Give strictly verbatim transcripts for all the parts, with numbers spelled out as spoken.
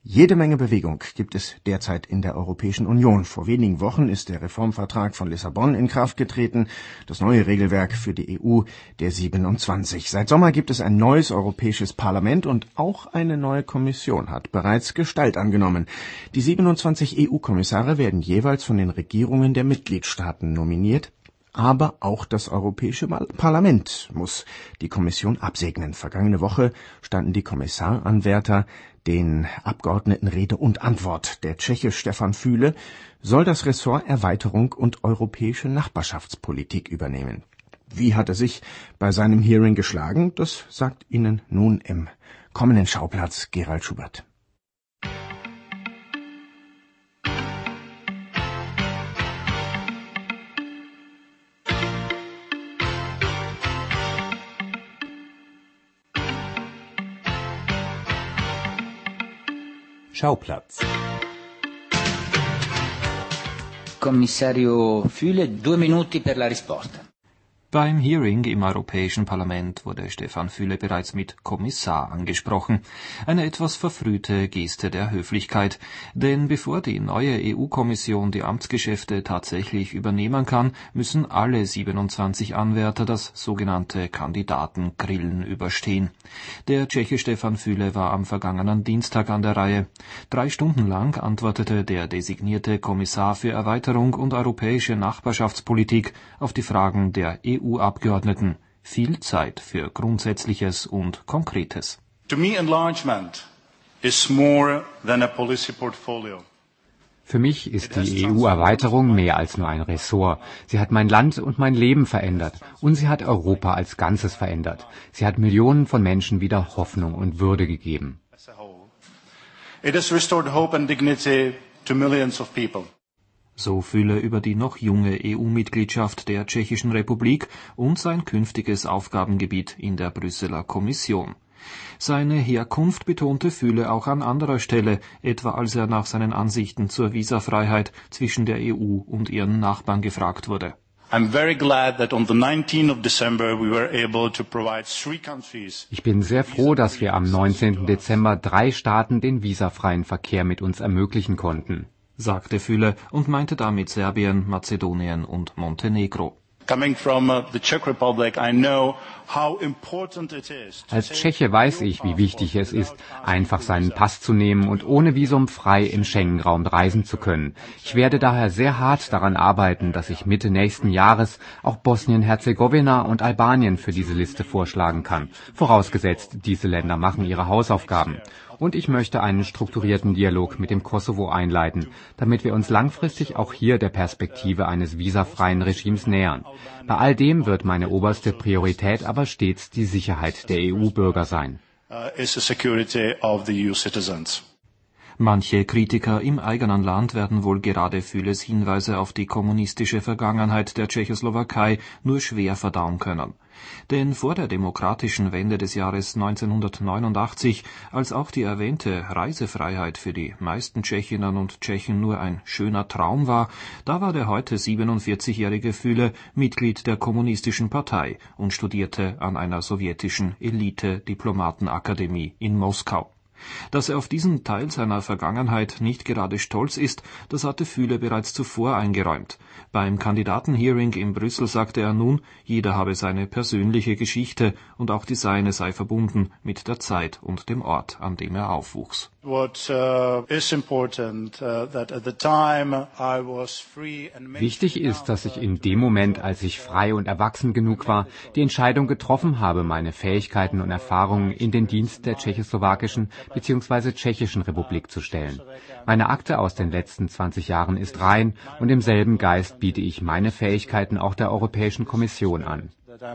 Jede Menge Bewegung gibt es derzeit in der Europäischen Union. Vor wenigen Wochen ist der Reformvertrag von Lissabon in Kraft getreten, das neue Regelwerk für die E U der siebenundzwanzig. Seit Sommer gibt es ein neues Europäisches Parlament und auch eine neue Kommission hat bereits Gestalt angenommen. Die siebenundzwanzig E U-Kommissare werden jeweils von den Regierungen der Mitgliedstaaten nominiert. Aber auch das Europäische Parlament muss die Kommission absegnen. Vergangene Woche standen die Kommissaranwärter den Abgeordneten Rede und Antwort. Der Tscheche Stefan Füle soll das Ressort Erweiterung und europäische Nachbarschaftspolitik übernehmen. Wie hat er sich bei seinem Hearing geschlagen? Das sagt Ihnen nun im kommenden Schauplatz Gerald Schubert. Schauplatz. Commissario Füle, due minuti per la risposta. Beim Hearing im Europäischen Parlament wurde Stefan Füle bereits mit Kommissar angesprochen. Eine etwas verfrühte Geste der Höflichkeit. Denn bevor die neue E U-Kommission die Amtsgeschäfte tatsächlich übernehmen kann, müssen alle siebenundzwanzig Anwärter das sogenannte Kandidatengrillen überstehen. Der Tscheche Stefan Füle war am vergangenen Dienstag an der Reihe. Drei Stunden lang antwortete der designierte Kommissar für Erweiterung und europäische Nachbarschaftspolitik auf die Fragen der E U-Abgeordneten. Viel Zeit für Grundsätzliches und Konkretes. To me, enlargement is more than a policy portfolio. Für mich ist die E U-Erweiterung mehr als nur ein Ressort. Sie hat mein Land und mein Leben verändert. Und sie hat Europa als Ganzes verändert. Sie hat Millionen von Menschen wieder Hoffnung und Würde gegeben. It has restored hope and dignity to millions of people. So Füle über die noch junge E U-Mitgliedschaft der Tschechischen Republik und sein künftiges Aufgabengebiet in der Brüsseler Kommission. Seine Herkunft betonte Füle auch an anderer Stelle, etwa als er nach seinen Ansichten zur Visafreiheit zwischen der E U und ihren Nachbarn gefragt wurde. I'm very glad that on the nineteenth of December we were able to provide three countries. Ich bin sehr froh, dass wir am neunzehnten Dezember drei Staaten den visafreien Verkehr mit uns ermöglichen konnten, sagte Füle und meinte damit Serbien, Mazedonien und Montenegro. Coming from uh, the Czech Republic, I know how important it is. Als Tscheche weiß ich, wie wichtig es ist, einfach seinen Pass zu nehmen und ohne Visum frei im Schengen-Raum reisen zu können. Ich werde daher sehr hart daran arbeiten, dass ich Mitte nächsten Jahres auch Bosnien-Herzegowina und Albanien für diese Liste vorschlagen kann, vorausgesetzt, diese Länder machen ihre Hausaufgaben. Und ich möchte einen strukturierten Dialog mit dem Kosovo einleiten, damit wir uns langfristig auch hier der Perspektive eines visafreien Regimes nähern. Bei all dem wird meine oberste Priorität aber stets die Sicherheit der E U-Bürger sein. Manche Kritiker im eigenen Land werden wohl gerade Füles Hinweise auf die kommunistische Vergangenheit der Tschechoslowakei nur schwer verdauen können. Denn vor der demokratischen Wende des Jahres neunzehnhundertneunundachtzig, als auch die erwähnte Reisefreiheit für die meisten Tschechinnen und Tschechen nur ein schöner Traum war, da war der heute siebenundvierzigjährige Füle Mitglied der Kommunistischen Partei und studierte an einer sowjetischen Elite-Diplomatenakademie in Moskau. Dass er auf diesen Teil seiner Vergangenheit nicht gerade stolz ist, das hatte Füle bereits zuvor eingeräumt. Beim Kandidatenhearing in Brüssel sagte er nun, jeder habe seine persönliche Geschichte und auch die seine sei verbunden mit der Zeit und dem Ort, an dem er aufwuchs. Wichtig ist, dass ich in dem Moment, als ich frei und erwachsen genug war, die Entscheidung getroffen habe, meine Fähigkeiten und Erfahrungen in den Dienst der tschechoslowakischen bzw. tschechischen Republik zu stellen. Meine Akte aus den letzten zwanzig Jahren ist rein und im selben Geist biete ich meine Fähigkeiten auch der Europäischen Kommission an.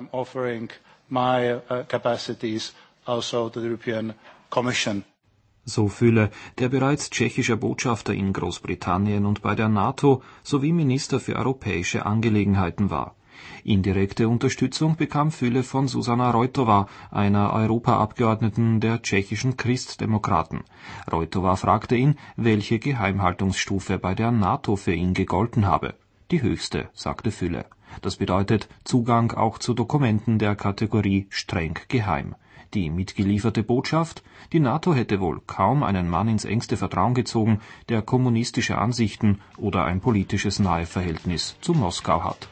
So Füle, der bereits tschechischer Botschafter in Großbritannien und bei der NATO sowie Minister für europäische Angelegenheiten war. Indirekte Unterstützung bekam Füle von Zuzana Roithová, einer Europaabgeordneten der tschechischen Christdemokraten. Roithová fragte ihn, welche Geheimhaltungsstufe bei der NATO für ihn gegolten habe. Die höchste, sagte Füle. Das bedeutet Zugang auch zu Dokumenten der Kategorie streng geheim. die mitgelieferte Botschaft, die NATO hätte wohl kaum einen Mann ins engste Vertrauen gezogen, der kommunistische Ansichten oder ein politisches Naheverhältnis zu Moskau hat.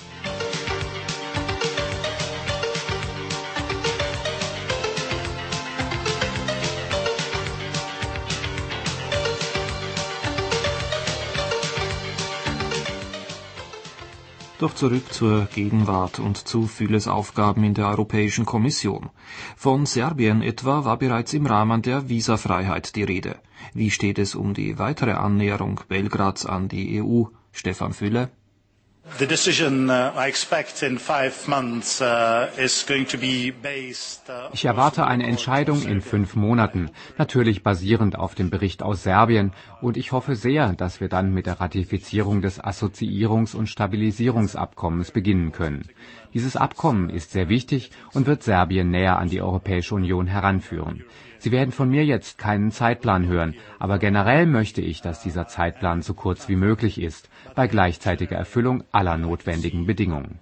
Doch zurück zur Gegenwart und zu Füles Aufgaben in der Europäischen Kommission. Von Serbien etwa war bereits im Rahmen der Visafreiheit die Rede. Wie steht es um die weitere Annäherung Belgrads an die E U? Stefan Füle. The decision uh, I expect in five months uh, is going to be based. Uh, ich erwarte eine Entscheidung in fünf Monaten, natürlich basierend auf dem Bericht aus Serbien, und ich hoffe sehr, dass wir dann mit der Ratifizierung des Assoziierungs- und Stabilisierungsabkommens beginnen können. Dieses Abkommen ist sehr wichtig und wird Serbien näher an die Europäische Union heranführen. Sie werden von mir jetzt keinen Zeitplan hören, aber generell möchte ich, dass dieser Zeitplan so kurz wie möglich ist, bei gleichzeitiger Erfüllung aller notwendigen Bedingungen.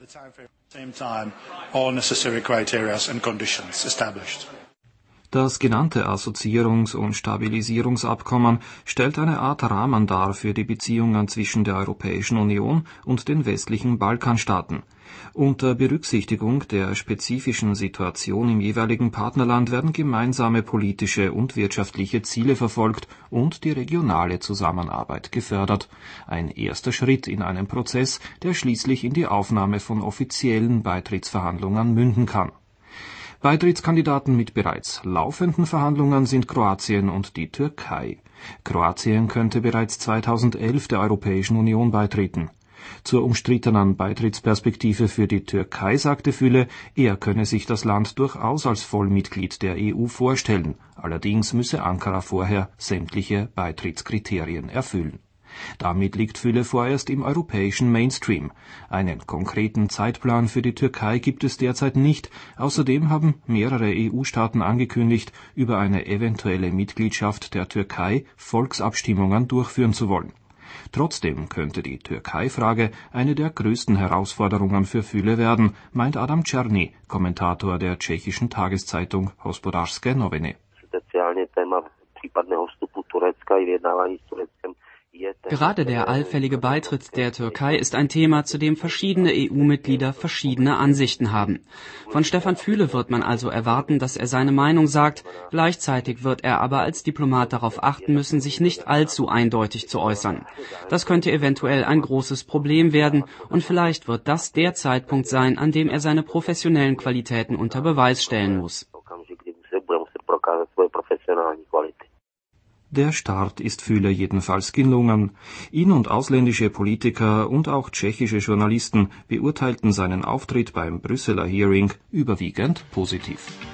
Das genannte Assoziierungs- und Stabilisierungsabkommen stellt eine Art Rahmen dar für die Beziehungen zwischen der Europäischen Union und den westlichen Balkanstaaten. Unter Berücksichtigung der spezifischen Situation im jeweiligen Partnerland werden gemeinsame politische und wirtschaftliche Ziele verfolgt und die regionale Zusammenarbeit gefördert. Ein erster Schritt in einem Prozess, der schließlich in die Aufnahme von offiziellen Beitrittsverhandlungen münden kann. Beitrittskandidaten mit bereits laufenden Verhandlungen sind Kroatien und die Türkei. Kroatien könnte bereits zweitausendelf der Europäischen Union beitreten. Zur umstrittenen Beitrittsperspektive für die Türkei sagte Füle, er könne sich das Land durchaus als Vollmitglied der E U vorstellen. Allerdings müsse Ankara vorher sämtliche Beitrittskriterien erfüllen. Damit liegt Füle vorerst im europäischen Mainstream. Einen konkreten Zeitplan für die Türkei gibt es derzeit nicht. Außerdem haben mehrere E U-Staaten angekündigt, über eine eventuelle Mitgliedschaft der Türkei Volksabstimmungen durchführen zu wollen. Trotzdem könnte die Türkei-Frage eine der größten Herausforderungen für Füle werden, meint Adam Czerny, Kommentator der tschechischen Tageszeitung Hospodářské noviny. Gerade der allfällige Beitritt der Türkei ist ein Thema, zu dem verschiedene E U-Mitglieder verschiedene Ansichten haben. Von Stefan Füle wird man also erwarten, dass er seine Meinung sagt. Gleichzeitig wird er aber als Diplomat darauf achten müssen, sich nicht allzu eindeutig zu äußern. Das könnte eventuell ein großes Problem werden und vielleicht wird das der Zeitpunkt sein, an dem er seine professionellen Qualitäten unter Beweis stellen muss. Der Start ist Füle jedenfalls gelungen. Ihn und ausländische Politiker und auch tschechische Journalisten beurteilten seinen Auftritt beim Brüsseler Hearing überwiegend positiv.